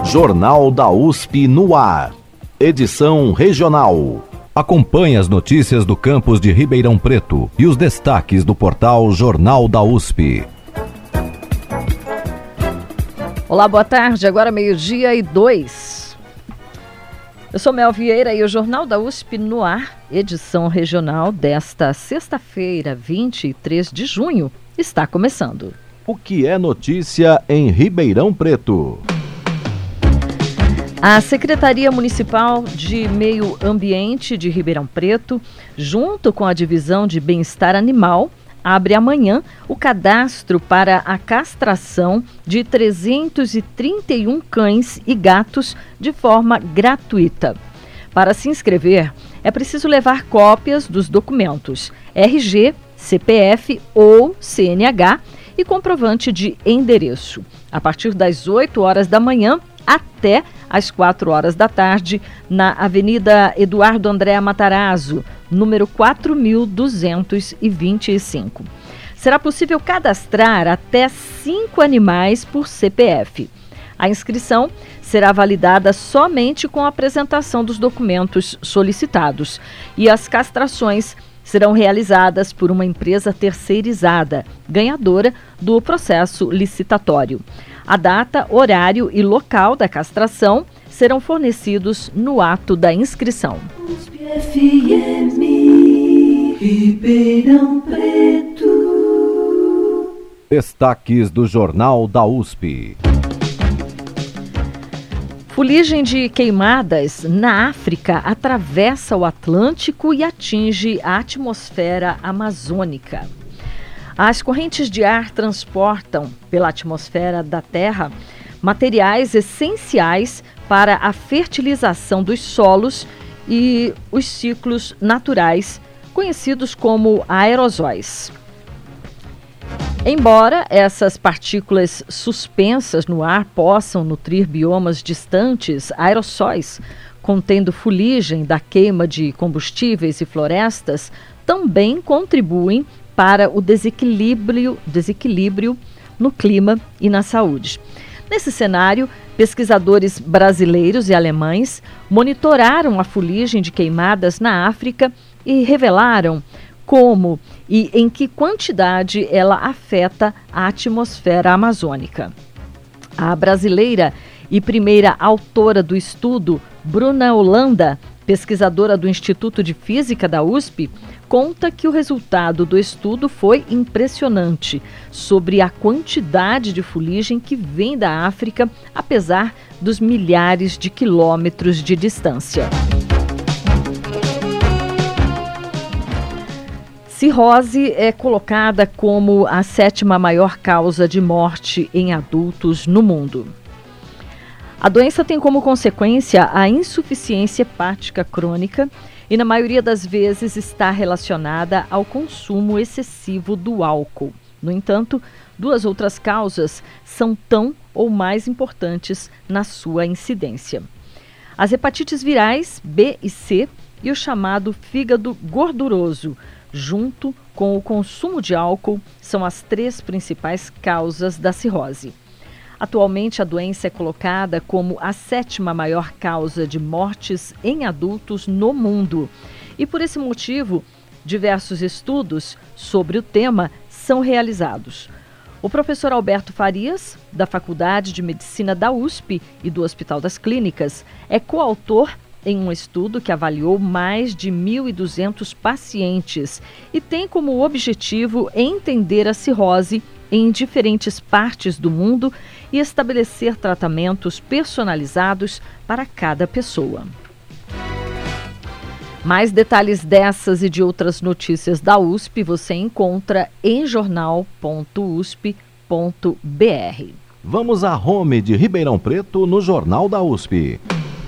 Jornal da USP no ar. Edição regional. Acompanhe as notícias do campus de Ribeirão Preto e os destaques do portal Jornal da USP. Olá, boa tarde. Agora 12:02. Eu sou Mel Vieira e o Jornal da USP no ar, edição regional desta sexta-feira, 23 de junho, está começando. O que é notícia em Ribeirão Preto? A Secretaria Municipal de Meio Ambiente de Ribeirão Preto, junto com a Divisão de Bem-Estar Animal, abre amanhã o cadastro para a castração de 331 cães e gatos de forma gratuita. Para se inscrever, é preciso levar cópias dos documentos RG, CPF ou CNH e comprovante de endereço. A partir das 8 horas da manhã até às 4 horas da tarde, na Avenida Eduardo André Matarazzo, número 4225. Será possível cadastrar até 5 animais por CPF. A inscrição será validada somente com a apresentação dos documentos solicitados e as castrações serão realizadas por uma empresa terceirizada, ganhadora do processo licitatório. A data, horário e local da castração serão fornecidos no ato da inscrição. USP FM, Ribeirão Preto. Destaques do Jornal da USP. Fuligem de queimadas na África atravessa o Atlântico e atinge a atmosfera amazônica. As correntes de ar transportam pela atmosfera da Terra materiais essenciais para a fertilização dos solos e os ciclos naturais, conhecidos como aerosóis. Embora essas partículas suspensas no ar possam nutrir biomas distantes, aerossóis, contendo fuligem da queima de combustíveis e florestas, também contribuem para o desequilíbrio no clima e na saúde. Nesse cenário, pesquisadores brasileiros e alemães monitoraram a fuligem de queimadas na África e revelaram como e em que quantidade ela afeta a atmosfera amazônica. A brasileira e primeira autora do estudo, Bruna Holanda, pesquisadora do Instituto de Física da USP, conta que o resultado do estudo foi impressionante sobre a quantidade de fuligem que vem da África, apesar dos milhares de quilômetros de distância. Cirrose é colocada como a 7ª maior causa de morte em adultos no mundo. A doença tem como consequência a insuficiência hepática crônica e, na maioria das vezes, está relacionada ao consumo excessivo do álcool. No entanto, 2 outras causas são tão ou mais importantes na sua incidência. As hepatites virais B e C e o chamado fígado gorduroso, junto com o consumo de álcool, são as 3 principais causas da cirrose. Atualmente, a doença é colocada como a 7ª maior causa de mortes em adultos no mundo. E por esse motivo, diversos estudos sobre o tema são realizados. O professor Alberto Farias, da Faculdade de Medicina da USP e do Hospital das Clínicas, é coautor em um estudo que avaliou mais de 1.200 pacientes e tem como objetivo entender a cirrose em diferentes partes do mundo e estabelecer tratamentos personalizados para cada pessoa. Mais detalhes dessas e de outras notícias da USP você encontra em jornal.usp.br. Vamos à home de Ribeirão Preto no Jornal da USP.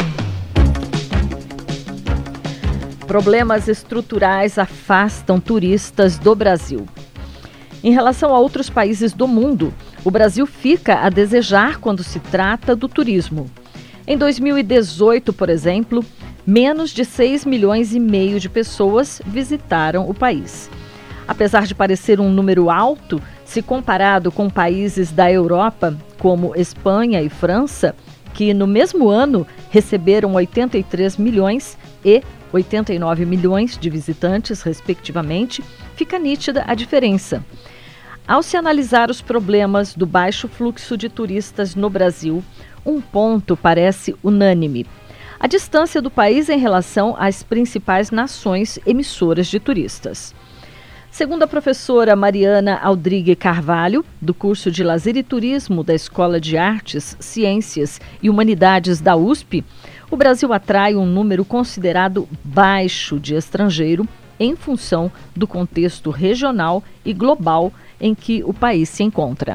Problemas estruturais afastam turistas do Brasil. Em relação a outros países do mundo, o Brasil fica a desejar quando se trata do turismo. Em 2018, por exemplo, menos de 6,5 milhões de pessoas visitaram o país. Apesar de parecer um número alto, se comparado com países da Europa, como Espanha e França, que no mesmo ano receberam 83 milhões e 89 milhões de visitantes, respectivamente, fica nítida a diferença. Ao se analisar os problemas do baixo fluxo de turistas no Brasil, um ponto parece unânime: a distância do país em relação às principais nações emissoras de turistas. Segundo a professora Mariana Aldrigue Carvalho, do curso de Lazer e Turismo da Escola de Artes, Ciências e Humanidades da USP, o Brasil atrai um número considerado baixo de estrangeiro em função do contexto regional e global em que o país se encontra.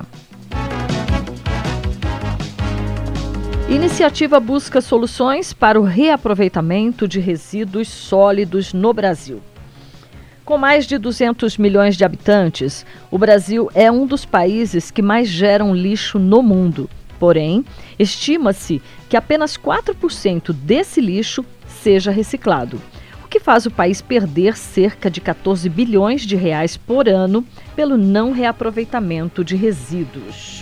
Iniciativa busca soluções para o reaproveitamento de resíduos sólidos no Brasil. Com mais de 200 milhões de habitantes, o Brasil é um dos países que mais geram lixo no mundo. Porém, estima-se que apenas 4% desse lixo seja reciclado, o que faz o país perder cerca de 14 bilhões de reais por ano pelo não reaproveitamento de resíduos.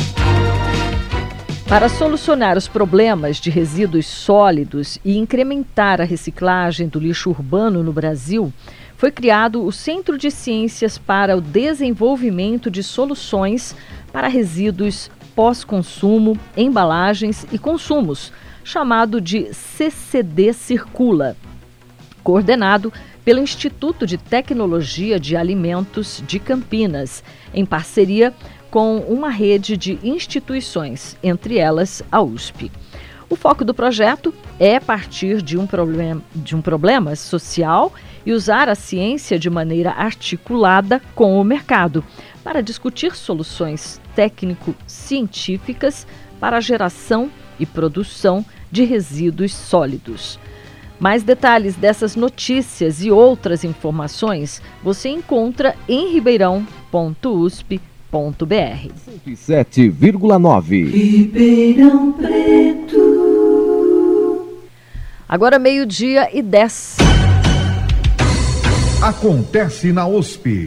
Para solucionar os problemas de resíduos sólidos e incrementar a reciclagem do lixo urbano no Brasil, foi criado o Centro de Ciências para o Desenvolvimento de Soluções para Resíduos Pós-Consumo, Embalagens e Consumos, chamado de CCD Circula, coordenado pelo Instituto de Tecnologia de Alimentos de Campinas, em parceria com uma rede de instituições, entre elas a USP. O foco do projeto é partir de um problema social e usar a ciência de maneira articulada com o mercado para discutir soluções técnico-científicas para a geração e produção de resíduos sólidos. Mais detalhes dessas notícias e outras informações você encontra em ribeirão.usp.br. 107,9 Ribeirão Preto. Agora 12:10. Acontece na USP.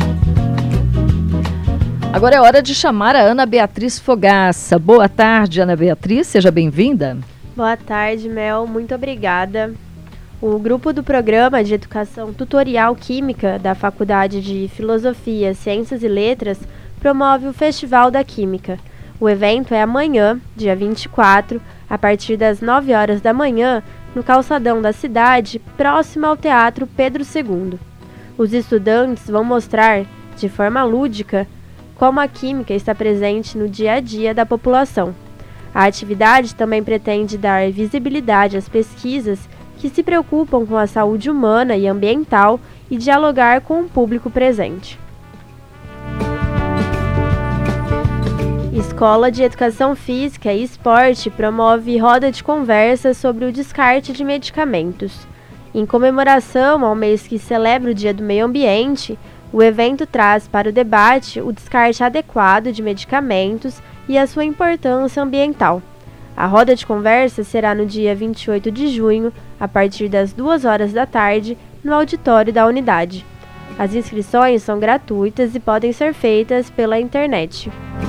Agora é hora de chamar a Ana Beatriz Fogaça. Boa tarde, Ana Beatriz, seja bem-vinda. Boa tarde, Mel, muito obrigada. O grupo do Programa de Educação Tutorial Química da Faculdade de Filosofia, Ciências e Letras promove o Festival da Química. O evento é amanhã, dia 24, a partir das 9 horas da manhã, no calçadão da cidade, próximo ao Teatro Pedro II. Os estudantes vão mostrar, de forma lúdica, como a química está presente no dia a dia da população. A atividade também pretende dar visibilidade às pesquisas que se preocupam com a saúde humana e ambiental e dialogar com o público presente. Escola de Educação Física e Esporte promove roda de conversa sobre o descarte de medicamentos. Em comemoração ao mês que celebra o Dia do Meio Ambiente, o evento traz para o debate o descarte adequado de medicamentos e a sua importância ambiental. A roda de conversa será no dia 28 de junho, a partir das 2 horas da tarde, no auditório da unidade. As inscrições são gratuitas e podem ser feitas pela internet.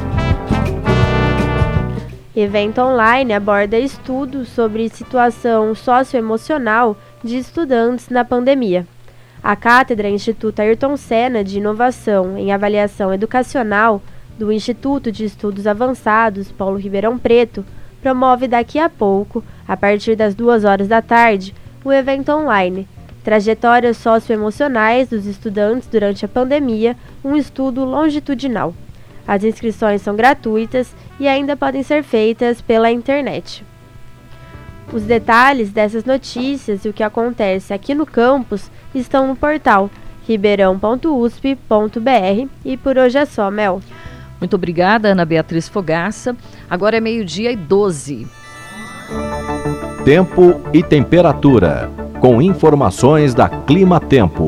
Evento online aborda estudos sobre situação socioemocional de estudantes na pandemia. A Cátedra Instituto Ayrton Senna de Inovação em Avaliação Educacional do Instituto de Estudos Avançados Paulo Ribeirão Preto promove daqui a pouco, a partir das 2 horas da tarde, o evento online Trajetórias Socioemocionais dos Estudantes durante a Pandemia, um estudo longitudinal. As inscrições são gratuitas e ainda podem ser feitas pela internet. Os detalhes dessas notícias e o que acontece aqui no campus estão no portal ribeirão.usp.br e por hoje é só, Mel. Muito obrigada, Ana Beatriz Fogaça. Agora é 12:12. Tempo e temperatura, com informações da Clima Tempo.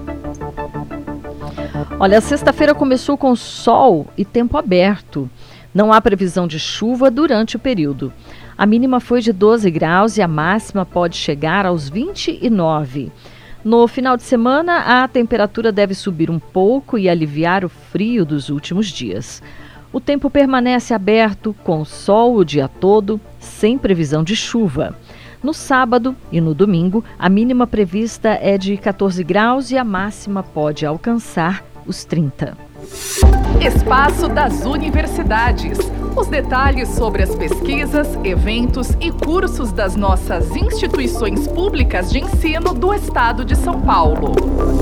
Olha, a sexta-feira começou com sol e tempo aberto. Não há previsão de chuva durante o período. A mínima foi de 12 graus e a máxima pode chegar aos 29. No final de semana, a temperatura deve subir um pouco e aliviar o frio dos últimos dias. O tempo permanece aberto, com sol o dia todo, sem previsão de chuva. No sábado e no domingo, a mínima prevista é de 14 graus e a máxima pode alcançar os 30. Espaço das Universidades. Os detalhes sobre as pesquisas, eventos e cursos das nossas instituições públicas de ensino do Estado de São Paulo.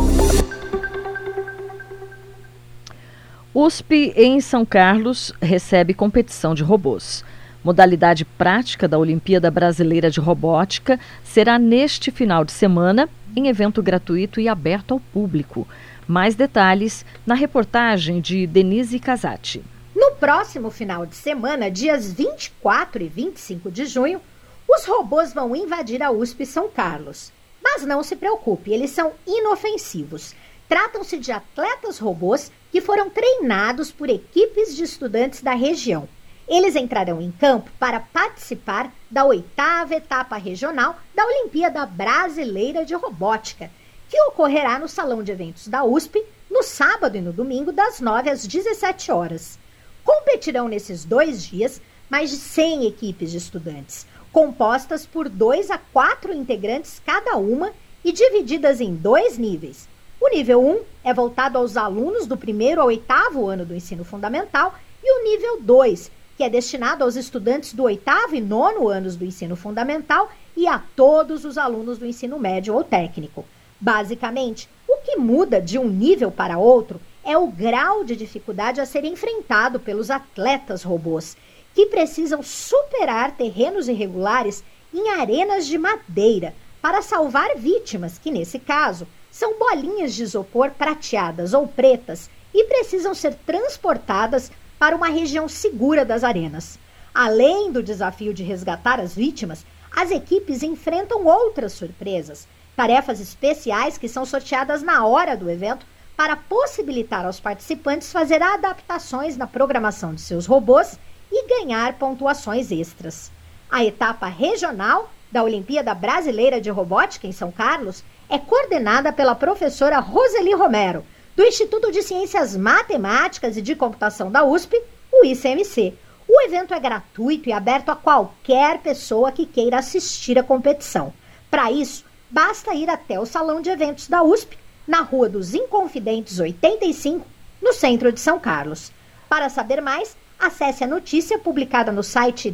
USP em São Carlos recebe competição de robôs. Modalidade prática da Olimpíada Brasileira de Robótica será neste final de semana em evento gratuito e aberto ao público. Mais detalhes na reportagem de Denise Casati. No próximo final de semana, dias 24 e 25 de junho, os robôs vão invadir a USP São Carlos. Mas não se preocupe, eles são inofensivos. Tratam-se de atletas robôs que foram treinados por equipes de estudantes da região. Eles entrarão em campo para participar da 8ª etapa regional da Olimpíada Brasileira de Robótica, que ocorrerá no Salão de Eventos da USP no sábado e no domingo, das 9 às 17 horas. Competirão nesses 2 dias mais de 100 equipes de estudantes, compostas por 2 a 4 integrantes cada uma e divididas em 2 níveis. O nível 1 é voltado aos alunos do 1º ao 8º ano do ensino fundamental e o nível 2, que é destinado aos estudantes do 8º e 9º anos do ensino fundamental e a todos os alunos do ensino médio ou técnico. Basicamente, o que muda de um nível para outro é o grau de dificuldade a ser enfrentado pelos atletas robôs, que precisam superar terrenos irregulares em arenas de madeira para salvar vítimas, que nesse caso são bolinhas de isopor prateadas ou pretas e precisam ser transportadas para uma região segura das arenas. Além do desafio de resgatar as vítimas, as equipes enfrentam outras surpresas, tarefas especiais que são sorteadas na hora do evento para possibilitar aos participantes fazer adaptações na programação de seus robôs e ganhar pontuações extras. A etapa regional da Olimpíada Brasileira de Robótica em São Carlos é coordenada pela professora Roseli Romero, do Instituto de Ciências Matemáticas e de Computação da USP, o ICMC. O evento é gratuito e aberto a qualquer pessoa que queira assistir à competição. Para isso, basta ir até o Salão de Eventos da USP, na Rua dos Inconfidentes 85, no centro de São Carlos. Para saber mais, acesse a notícia publicada no site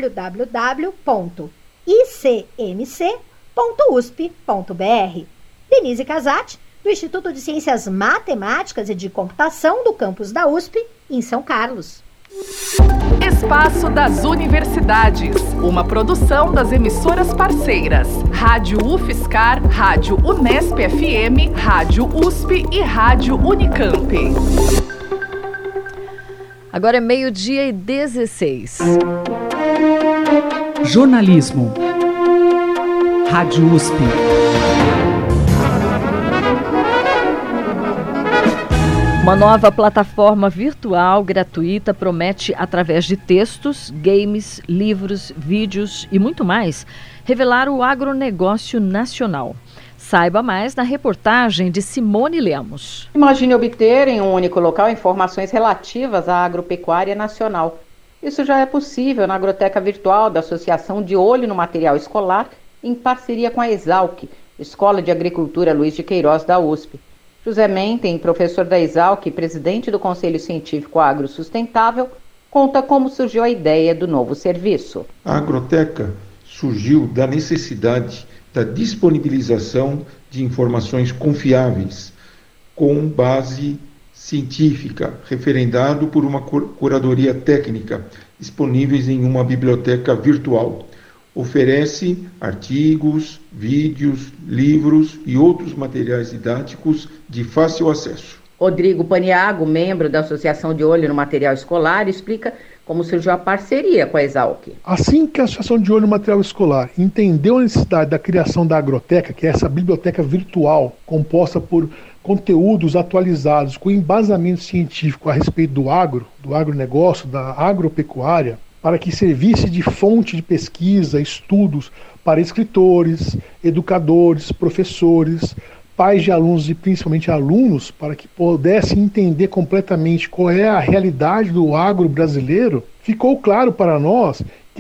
www.icmc.usp.br. Denise Casati, do Instituto de Ciências Matemáticas e de Computação do campus da USP, em São Carlos. Espaço das Universidades, uma produção das emissoras parceiras, Rádio UFSCar, Rádio Unesp FM, Rádio USP e Rádio Unicamp. Agora é 12:16. Jornalismo. Rádio USP. Uma nova plataforma virtual gratuita promete, através de textos, games, livros, vídeos e muito mais, revelar o agronegócio nacional. Saiba mais na reportagem de Simone Lemos. Imagine obter em um único local informações relativas à agropecuária nacional. Isso já é possível na Agroteca Virtual da Associação de Olho no Material Escolar, em parceria com a Exalc, Escola de Agricultura Luiz de Queiroz da USP. José Menten, professor da Exalc e presidente do Conselho Científico Agrosustentável, conta como surgiu a ideia do novo serviço. A Agroteca surgiu da necessidade da disponibilização de informações confiáveis, com base científica, referendado por uma curadoria técnica, disponíveis em uma biblioteca virtual. Oferece artigos, vídeos, livros e outros materiais didáticos de fácil acesso. Rodrigo Paniago, membro da Associação de Olho no Material Escolar, explica como surgiu a parceria com a Exalc. Assim que a Associação de Olho no Material Escolar entendeu a necessidade da criação da Agroteca, que é essa biblioteca virtual composta por conteúdos atualizados com embasamento científico a respeito do agronegócio, da agropecuária, para que servisse de fonte de pesquisa, estudos para escritores, educadores, professores, pais de alunos e principalmente alunos, para que pudessem entender completamente qual é a realidade do agro brasileiro, ficou claro para nós que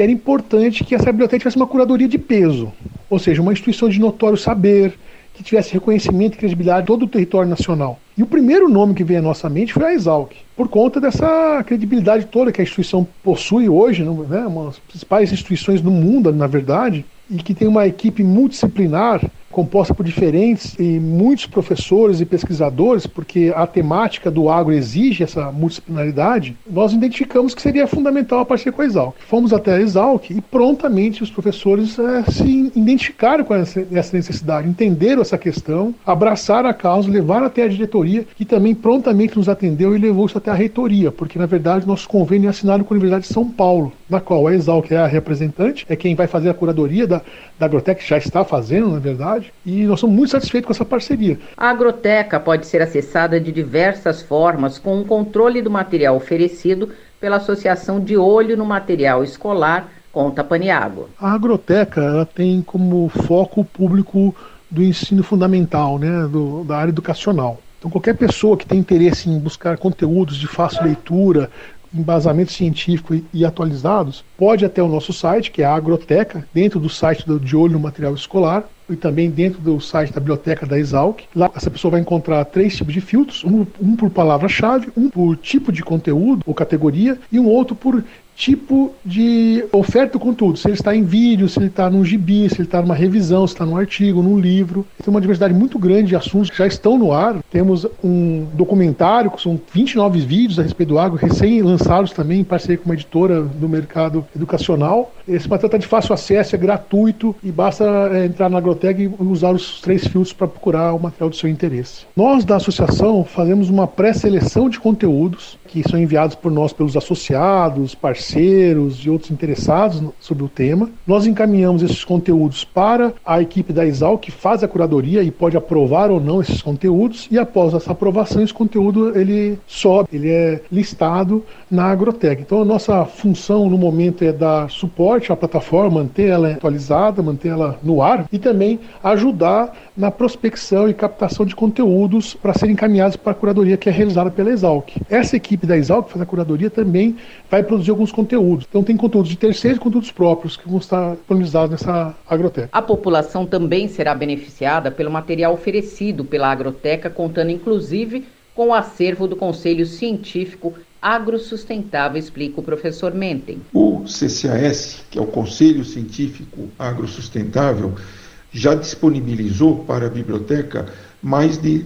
que era importante que essa biblioteca tivesse uma curadoria de peso, ou seja, uma instituição de notório saber, que tivesse reconhecimento e credibilidade em todo o território nacional. E o primeiro nome que veio à nossa mente foi a Exalc, por conta dessa credibilidade toda que a instituição possui hoje, né, uma das principais instituições do mundo, na verdade, e que tem uma equipe multidisciplinar composta por diferentes e muitos professores e pesquisadores, porque a temática do agro exige essa multidisciplinaridade. Nós identificamos que seria fundamental a parceria com a Exalc. Fomos até a Exalc e prontamente os professores se identificaram com essa necessidade, entenderam essa questão, abraçaram a causa, levaram até a diretoria, que também prontamente nos atendeu e levou isso até a reitoria, porque na verdade nosso convênio é assinado com a Universidade de São Paulo, na qual a Exalc é a representante, é quem vai fazer a curadoria da Agroteca, já está fazendo, na verdade, e nós somos muito satisfeitos com essa parceria. A Agroteca pode ser acessada de diversas formas, com o controle do material oferecido pela Associação de Olho no Material Escolar, conta Paniagua. A Agroteca ela tem como foco o público do ensino fundamental, né, da área educacional. Então qualquer pessoa que tem interesse em buscar conteúdos de fácil leitura, embasamento científico e atualizados, pode ir até o nosso site, que é a Agroteca, dentro do site de Olho no Material Escolar, e também dentro do site da biblioteca da Exalc. Lá essa pessoa vai encontrar 3 tipos de filtros, um por palavra-chave, um por tipo de conteúdo ou categoria, e um outro por tipo de oferta do conteúdo, se ele está em vídeo, se ele está num gibi, se ele está numa revisão, se está num artigo, num livro. Tem uma diversidade muito grande de assuntos que já estão no ar. Temos um documentário, que são 29 vídeos a respeito do agro, recém-lançados também em parceria com uma editora do mercado educacional. Esse material está de fácil acesso, é gratuito e basta entrar na Agroteca e usar os 3 filtros para procurar o material do seu interesse. Nós da associação fazemos uma pré-seleção de conteúdos que são enviados por nós pelos associados, parceiros e outros interessados sobre o tema. Nós encaminhamos esses conteúdos para a equipe da Exalc, que faz a curadoria e pode aprovar ou não esses conteúdos, e após essa aprovação, esse conteúdo ele sobe, ele é listado na Agroteca. Então a nossa função no momento é dar suporte à plataforma, manter ela atualizada, manter ela no ar e também ajudar na prospecção e captação de conteúdos para serem encaminhados para a curadoria que é realizada pela Exalc. Essa equipe da Exalc, que faz a curadoria, também vai produzir alguns conteúdos. Então tem conteúdos de terceiros e conteúdos próprios que vão estar disponibilizados nessa Agroteca. A população também será beneficiada pelo material oferecido pela Agroteca, contando inclusive com o acervo do Conselho Científico Agrosustentável, explica o professor Menten. O CCAS, que é o Conselho Científico Agrosustentável, já disponibilizou para a biblioteca mais de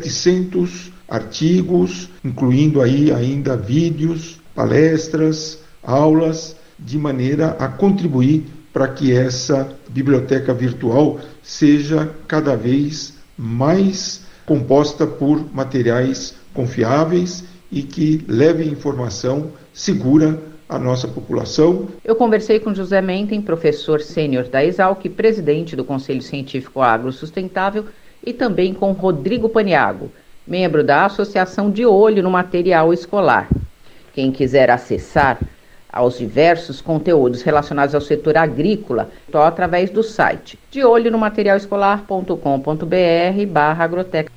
700 artigos, incluindo aí ainda vídeos, palestras, aulas, de maneira a contribuir para que essa biblioteca virtual seja cada vez mais composta por materiais confiáveis e que leve informação segura à nossa população. Eu conversei com José Menten, professor sênior da Exalc, presidente do Conselho Científico Agrosustentável, e também com Rodrigo Paniagua, membro da Associação de Olho no Material Escolar. Quem quiser acessar aos diversos conteúdos relacionados ao setor agrícola, só através do site deolhonomaterialescolar.com.br/agroteca.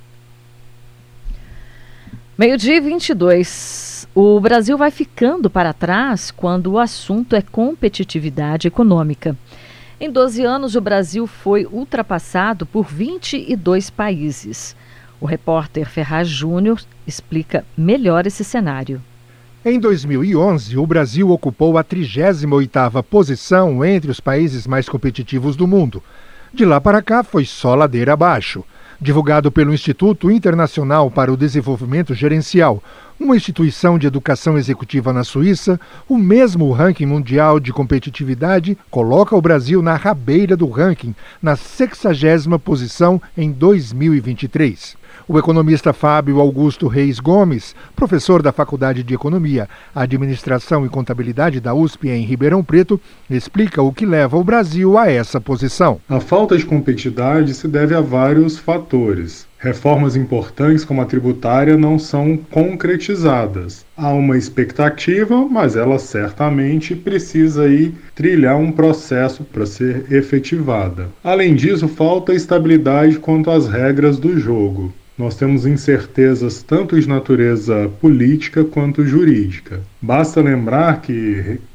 Meio-dia 22. O Brasil vai ficando para trás quando o assunto é competitividade econômica. Em 12 anos, o Brasil foi ultrapassado por 22 países. O repórter Ferraz Júnior explica melhor esse cenário. Em 2011, o Brasil ocupou a 38ª posição entre os países mais competitivos do mundo. De lá para cá, foi só ladeira abaixo. Divulgado pelo Instituto Internacional para o Desenvolvimento Gerencial, uma instituição de educação executiva na Suíça, o mesmo ranking mundial de competitividade coloca o Brasil na rabeira do ranking, na 60ª posição em 2023. O economista Fábio Augusto Reis Gomes, professor da Faculdade de Economia, Administração e Contabilidade da USP em Ribeirão Preto, explica o que leva o Brasil a essa posição. A falta de competitividade se deve a vários fatores. Reformas importantes como a tributária não são concretizadas. Há uma expectativa, mas ela certamente precisa trilhar um processo para ser efetivada. Além disso, falta estabilidade quanto às regras do jogo. Nós temos incertezas tanto de natureza política quanto jurídica. Basta lembrar que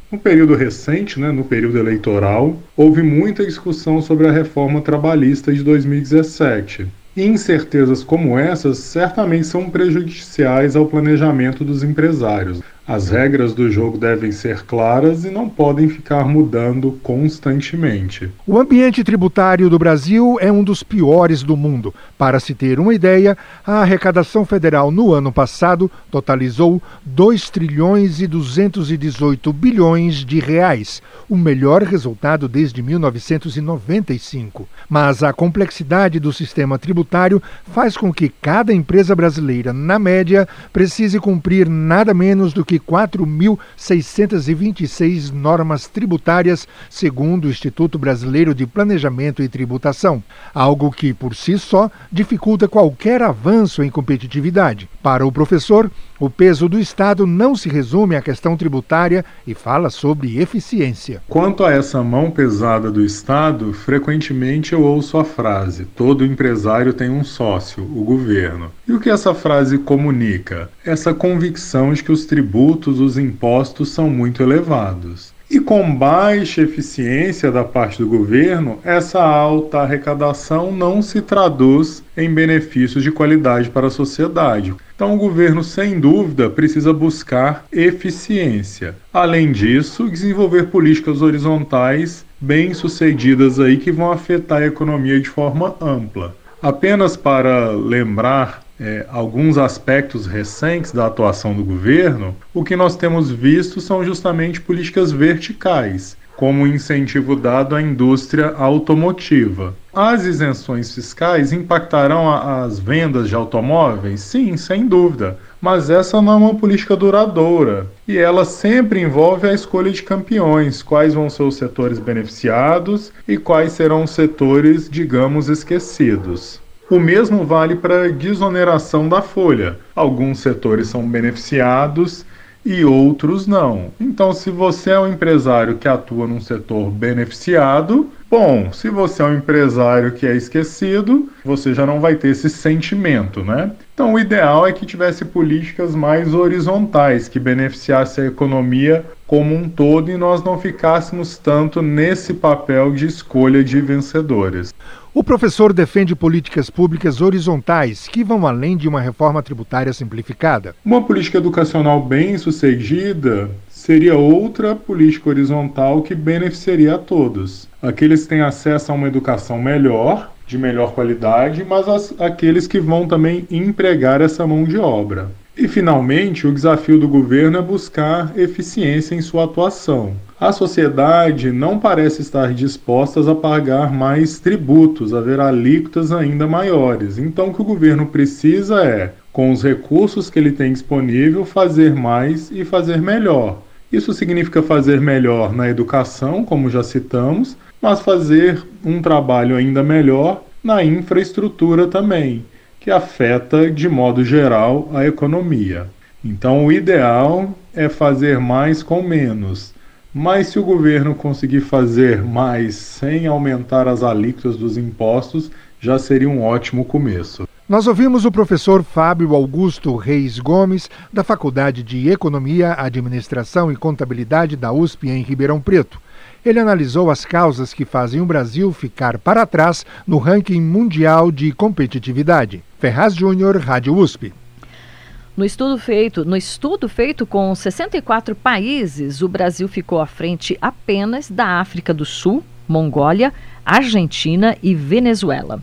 No período recente, no período eleitoral, houve muita discussão sobre a reforma trabalhista de 2017. E incertezas como essas certamente são prejudiciais ao planejamento dos empresários. As regras do jogo devem ser claras e não podem ficar mudando constantemente. O ambiente tributário do Brasil é um dos piores do mundo. Para se ter uma ideia, a arrecadação federal no ano passado totalizou 2 trilhões e 218 bilhões de reais, o melhor resultado desde 1995. Mas a complexidade do sistema tributário faz com que cada empresa brasileira, na média, precise cumprir nada menos do que 4.626 normas tributárias, segundo o Instituto Brasileiro de Planejamento e Tributação, algo que, por si só, dificulta qualquer avanço em competitividade. Para o professor, o peso do Estado não se resume à questão tributária e fala sobre eficiência. Quanto a essa mão pesada do Estado, frequentemente eu ouço a frase: todo empresário tem um sócio, o governo. E o que essa frase comunica? Essa convicção de que os tributos, os impostos são muito elevados. E com baixa eficiência da parte do governo, essa alta arrecadação não se traduz em benefícios de qualidade para a sociedade. Então o governo, sem dúvida, precisa buscar eficiência. Além disso, desenvolver políticas horizontais bem-sucedidas aí que vão afetar a economia de forma ampla. Apenas para lembrar alguns aspectos recentes da atuação do governo, o que nós temos visto são justamente políticas verticais, como o incentivo dado à indústria automotiva. As isenções fiscais impactarão as vendas de automóveis? Sim, sem dúvida, mas essa não é uma política duradoura e ela sempre envolve a escolha de campeões, quais vão ser os setores beneficiados e quais serão os setores, digamos, esquecidos. O mesmo vale para a desoneração da folha. Alguns setores são beneficiados e outros não. Então, se você é um empresário que atua num setor beneficiado, bom, se você é um empresário que é esquecido, você já não vai ter esse sentimento, né? Então, o ideal é que tivesse políticas mais horizontais, que beneficiassem a economia como um todo e nós não ficássemos tanto nesse papel de escolha de vencedores. O professor defende políticas públicas horizontais que vão além de uma reforma tributária simplificada. Uma política educacional bem-sucedida seria outra política horizontal que beneficiaria a todos. Aqueles que têm acesso a uma educação melhor, de melhor qualidade, mas aqueles que vão também empregar essa mão de obra. E, finalmente, o desafio do governo é buscar eficiência em sua atuação. A sociedade não parece estar disposta a pagar mais tributos, a ver alíquotas ainda maiores. Então, o que o governo precisa é, com os recursos que ele tem disponível, fazer mais e fazer melhor. Isso significa fazer melhor na educação, como já citamos, mas fazer um trabalho ainda melhor na infraestrutura também, que afeta, de modo geral, a economia. Então, o ideal é fazer mais com menos. Mas se o governo conseguir fazer mais sem aumentar as alíquotas dos impostos, já seria um ótimo começo. Nós ouvimos o professor Fábio Augusto Reis Gomes, da Faculdade de Economia, Administração e Contabilidade da USP em Ribeirão Preto. Ele analisou as causas que fazem o Brasil ficar para trás no ranking mundial de competitividade. Ferraz Júnior, Rádio USP. No estudo feito com 64 países, o Brasil ficou à frente apenas da África do Sul, Mongólia, Argentina e Venezuela.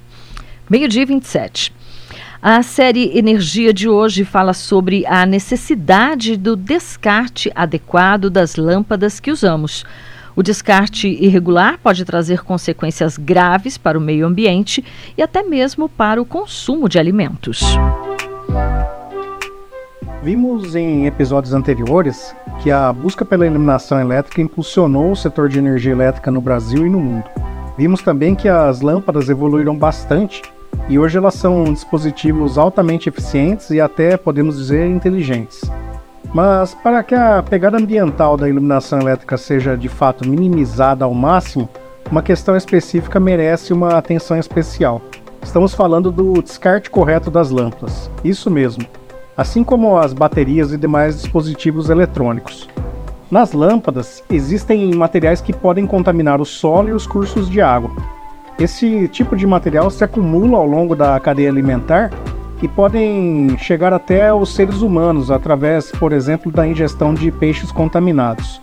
12h27. A série Energia de hoje fala sobre a necessidade do descarte adequado das lâmpadas que usamos. O descarte irregular pode trazer consequências graves para o meio ambiente e até mesmo para o consumo de alimentos. Vimos em episódios anteriores que a busca pela eliminação elétrica impulsionou o setor de energia elétrica no Brasil e no mundo. Vimos também que as lâmpadas evoluíram bastante e hoje elas são dispositivos altamente eficientes e até, podemos dizer, inteligentes. Mas para que a pegada ambiental da iluminação elétrica seja de fato minimizada ao máximo, uma questão específica merece uma atenção especial. Estamos falando do descarte correto das lâmpadas. Isso mesmo. Assim como as baterias e demais dispositivos eletrônicos. Nas lâmpadas, existem materiais que podem contaminar o solo e os cursos de água. Esse tipo de material se acumula ao longo da cadeia alimentar e podem chegar até os seres humanos através, por exemplo, da ingestão de peixes contaminados.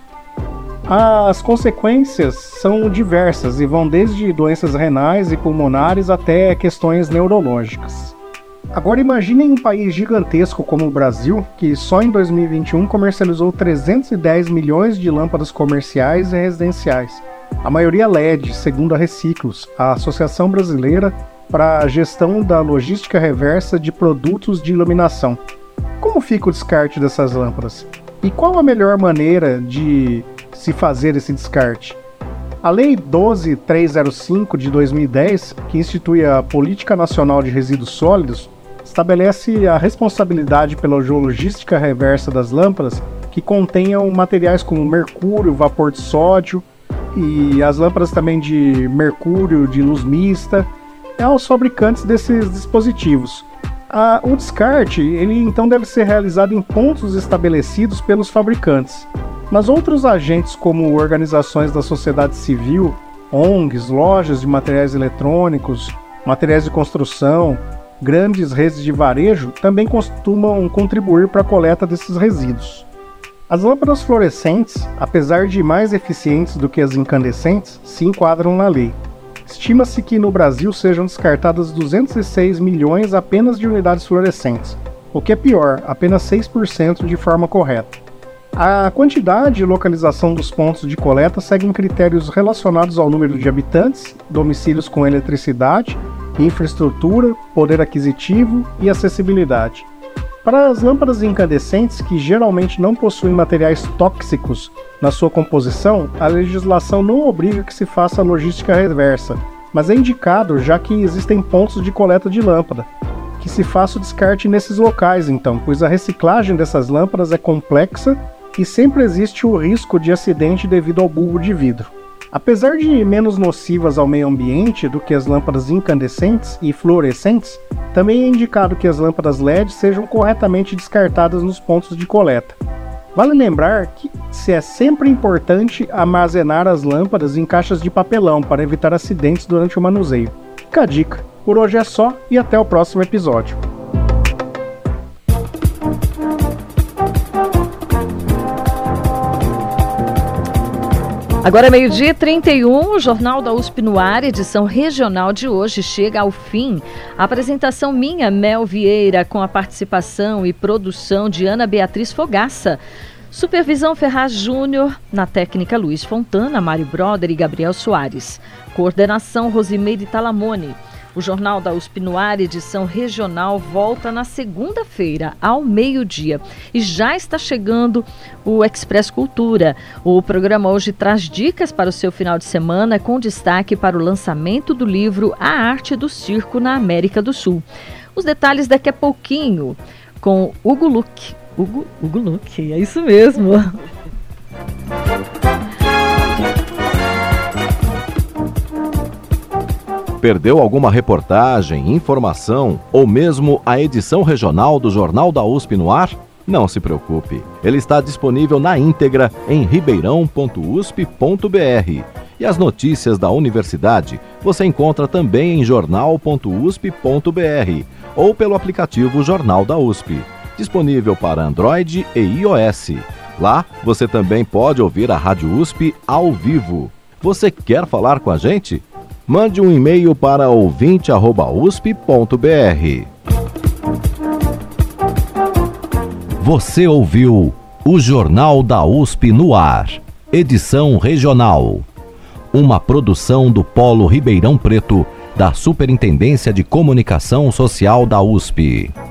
As consequências são diversas e vão desde doenças renais e pulmonares até questões neurológicas. Agora imaginem um país gigantesco como o Brasil, que só em 2021 comercializou 310 milhões de lâmpadas comerciais e residenciais. A maioria LED, segundo a Reciclos, a Associação Brasileira para a Gestão da Logística Reversa de Produtos de Iluminação. Como fica o descarte dessas lâmpadas? E qual a melhor maneira de se fazer esse descarte? A Lei 12.305 de 2010, que institui a Política Nacional de Resíduos Sólidos, estabelece a responsabilidade pela logística reversa das lâmpadas que contenham materiais como mercúrio, vapor de sódio e as lâmpadas também de mercúrio, de luz mista, aos fabricantes desses dispositivos. O descarte ele então deve ser realizado em pontos estabelecidos pelos fabricantes. Mas outros agentes como organizações da sociedade civil, ONGs, lojas de materiais eletrônicos, materiais de construção, grandes redes de varejo também costumam contribuir para a coleta desses resíduos. As lâmpadas fluorescentes, apesar de mais eficientes do que as incandescentes, se enquadram na lei. Estima-se que no Brasil sejam descartadas 206 milhões apenas de unidades fluorescentes, o que é pior, apenas 6% de forma correta. A quantidade e localização dos pontos de coleta seguem critérios relacionados ao número de habitantes, domicílios com eletricidade, infraestrutura, poder aquisitivo e acessibilidade. Para as lâmpadas incandescentes, que geralmente não possuem materiais tóxicos na sua composição, a legislação não obriga que se faça a logística reversa, mas é indicado, já que existem pontos de coleta de lâmpada, que se faça o descarte nesses locais então, pois a reciclagem dessas lâmpadas é complexa e sempre existe o risco de acidente devido ao bulbo de vidro. Apesar de menos nocivas ao meio ambiente do que as lâmpadas incandescentes e fluorescentes, também é indicado que as lâmpadas LED sejam corretamente descartadas nos pontos de coleta. Vale lembrar que é sempre importante armazenar as lâmpadas em caixas de papelão para evitar acidentes durante o manuseio. Fica a dica. Por hoje é só e até o próximo episódio. Agora, meio-dia e 31, o Jornal da USP no ar, edição regional de hoje, chega ao fim. A apresentação minha, Mel Vieira, com a participação e produção de Ana Beatriz Fogaça. Supervisão Ferraz Júnior, na técnica Luiz Fontana, Mário Broder e Gabriel Soares. Coordenação Rosimeire Talamone. O Jornal da USP no ar, edição regional, volta na segunda-feira, ao meio-dia. E já está chegando o Express Cultura. O programa hoje traz dicas para o seu final de semana, com destaque para o lançamento do livro A Arte do Circo na América do Sul. Os detalhes daqui a pouquinho, com Hugo Luque. Hugo Luque, é isso mesmo. Perdeu alguma reportagem, informação ou mesmo a edição regional do Jornal da USP no ar? Não se preocupe, ele está disponível na íntegra em ribeirão.usp.br. E as notícias da universidade você encontra também em jornal.usp.br ou pelo aplicativo Jornal da USP, disponível para Android e iOS. Lá você também pode ouvir a Rádio USP ao vivo. Você quer falar com a gente? Mande um e-mail para ouvinte@usp.br. Você ouviu o Jornal da USP no ar, edição regional. Uma produção do Polo Ribeirão Preto, da Superintendência de Comunicação Social da USP.